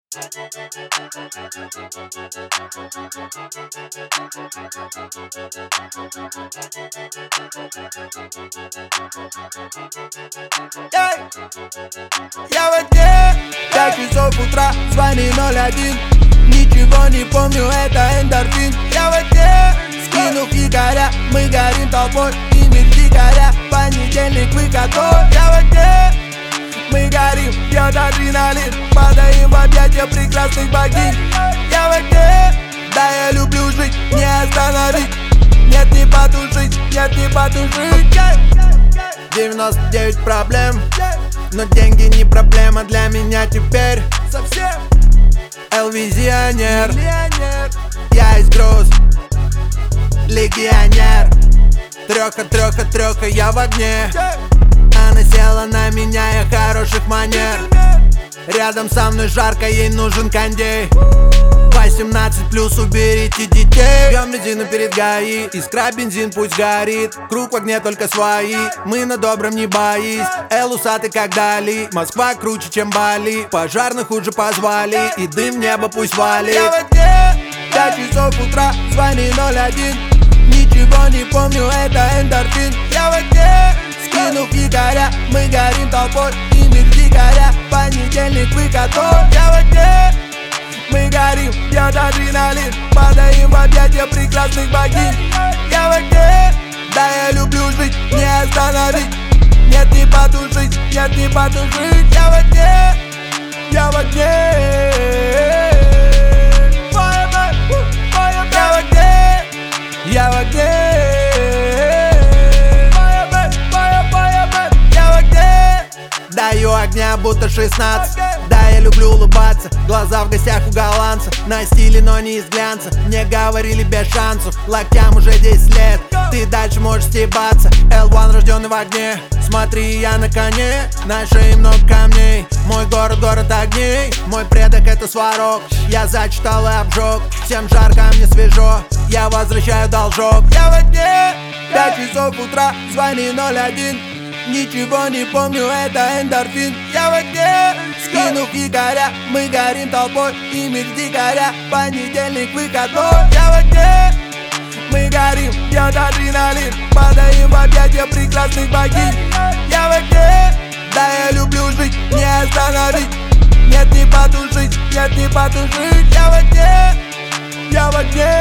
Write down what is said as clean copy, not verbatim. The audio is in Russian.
Я во сне, 5 часов утра, звони 01. Ничего не помню, это эндорфин. Я во сне, скинув якоря, мы горим толпой. Имидж дикаря, понедельник выходной. Я во сне, мы горим, пьет адреналин. Падаем в объятия прекрасных богинь. Я во сне, да я люблю жить, не остановить. Нет, не потушить, нет, не потушить. 99 проблем, но деньги не проблема для меня теперь. Совсем Эл-визионер, я из груз, легионер. Трёха, я в огне. Она села на меня, я хороших манер. Рядом со мной жарко, ей нужен кондей. 18+, уберите детей. Бьем резину перед ГАИ, искра бензин пусть горит. Круг в огне только свои, мы на добром не боись. Эл усатый как Дали, Москва круче чем Бали. Пожарных уже позвали, и дым в небо пусть валит. Я во сне, 5 часов утра, звони 01. Ничего не помню, это эндорфин. Я во сне, скинув якоря, мы горим толпой. Имидж дикаря, понедельник выходной. Я во сне, мы горим, пьет адреналин. Падаем в объятия прекрасных богинь. Я в огне, да я люблю жить, не остановить. Нет, не потушить, нет, не потушить. Я в огне, я в огне. Я в огне, я в огне. Я в огне, даю огня будто 16. Да, я люблю улыбаться, глаза в гостях у голландцев. На стиле, но не из глянца, мне говорили без шансов. Локтям уже 10 лет, ты дальше можешь стебаться. L1 рожденный в огне, смотри, я на коне. На шее много камней, мой город, город огней. Мой предок это Сварог, я зачитал и обжег. Всем жарко, а мне свежо, я возвращаю должок. Я в огне, 5 часов утра, звони 01. Ничего не помню, это эндорфин. Я в огне, скинув якоря, мы горим толпой. Имидж дикаря, понедельник выходной. Я в огне, мы горим, пьет адреналин. Падаем в объятия прекрасных богинь. Я в огне, да я люблю жить, не остановить. Нет, не потушить, нет, не потушить. Я в огне, я в огне.